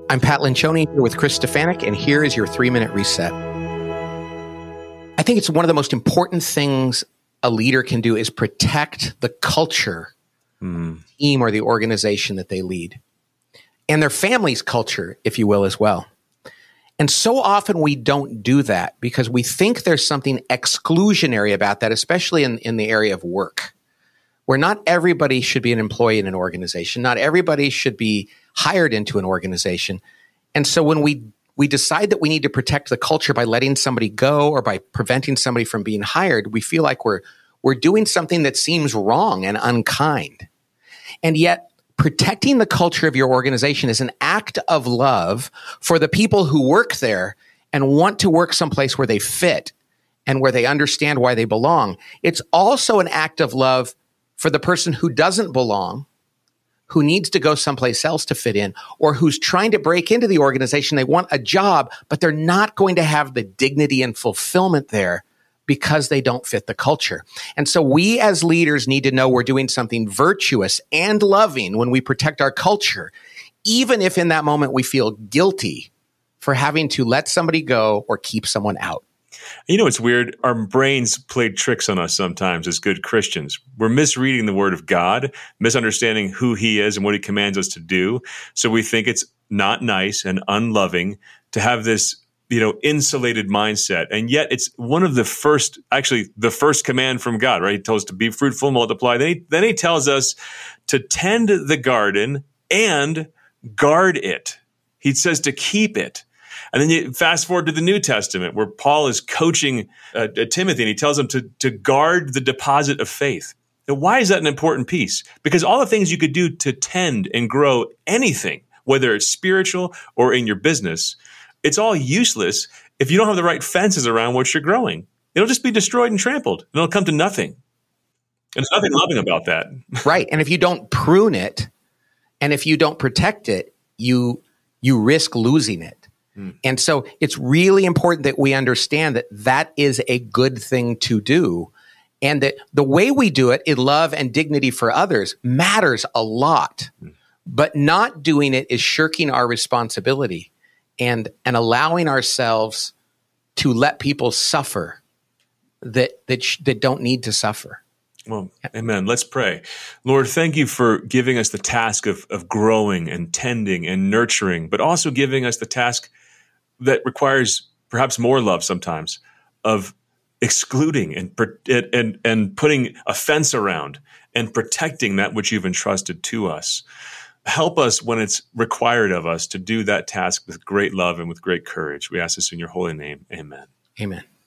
I'm Pat Lencioni here with Chris Stefanik, and here is your 3-minute reset. I think it's one of the most important things a leader can do is protect the culture, team, or the organization that they lead, and their family's culture, if you will, as well. And so often we don't do that because we think there's something exclusionary about that, especially in the area of work, where not everybody should be an employee in an organization. Not everybody should be hired into an organization. And so when we decide that we need to protect the culture by letting somebody go or by preventing somebody from being hired, we feel like we're doing something that seems wrong and unkind. And yet, protecting the culture of your organization is an act of love for the people who work there and want to work someplace where they fit and where they understand why they belong. It's also an act of love for the person who doesn't belong, who needs to go someplace else to fit in, or who's trying to break into the organization. They want a job, but they're not going to have the dignity and fulfillment there because they don't fit the culture. And so we as leaders need to know we're doing something virtuous and loving when we protect our culture, even if in that moment we feel guilty for having to let somebody go or keep someone out. You know, it's weird. Our brains play tricks on us sometimes as good Christians. We're misreading the word of God, misunderstanding who he is and what he commands us to do. So we think it's not nice and unloving to have this, insulated mindset. And yet it's one of the first command from God, right? He tells us to be fruitful, multiply. Then he tells us to tend the garden and guard it. He says to keep it. And then you fast forward to the New Testament where Paul is coaching Timothy, and he tells him to guard the deposit of faith. Now, why is that an important piece? Because all the things you could do to tend and grow anything, whether it's spiritual or in your business, it's all useless if you don't have the right fences around what you're growing. It'll just be destroyed and trampled, and it'll come to nothing. And there's nothing loving about that. Right. And if you don't prune it, and if you don't protect it, you risk losing it. And so it's really important that we understand that that is a good thing to do. And that the way we do it in love and dignity for others matters a lot. But not doing it is shirking our responsibility and allowing ourselves to let people suffer that don't need to suffer. Well, amen. Let's pray. Lord, thank you for giving us the task of growing and tending and nurturing, but also giving us the task that requires perhaps more love sometimes, of excluding and putting a fence around and protecting that which you've entrusted to us. Help us when it's required of us to do that task with great love and with great courage. We ask this in your holy name. Amen. Amen.